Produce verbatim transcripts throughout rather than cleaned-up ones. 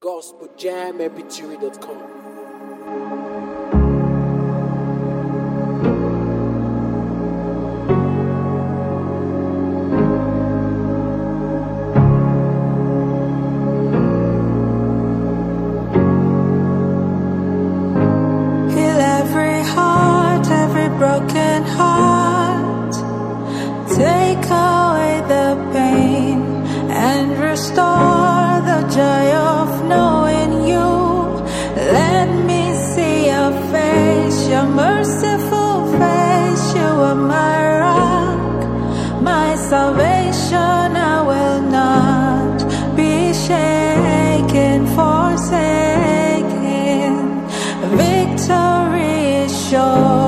gospel jam m p three dot com. Broken heart, take away the pain and restore the joy of knowing you. Let me see your face, your merciful face. You are my rock, my salvation. I will not be shaken, forsaken. Victory is sure.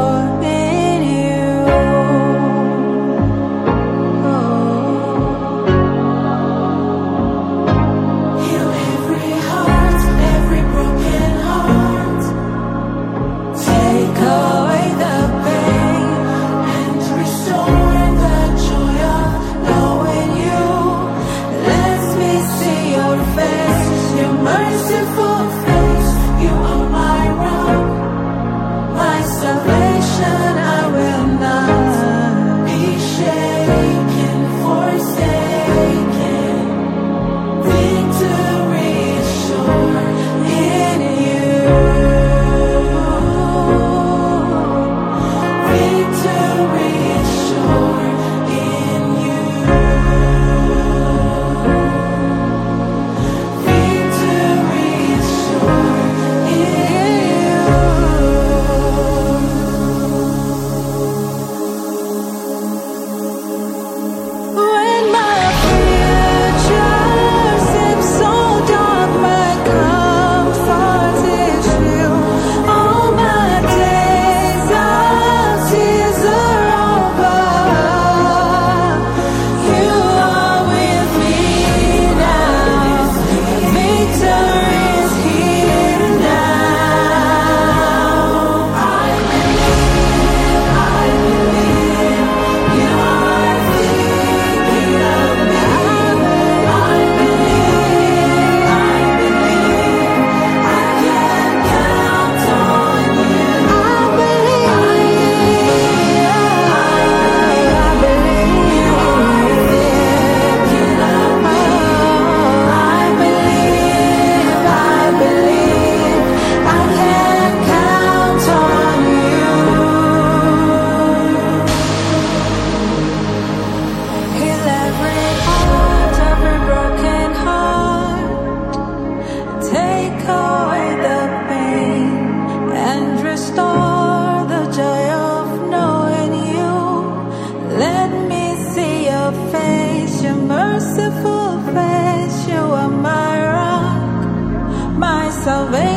Salvation.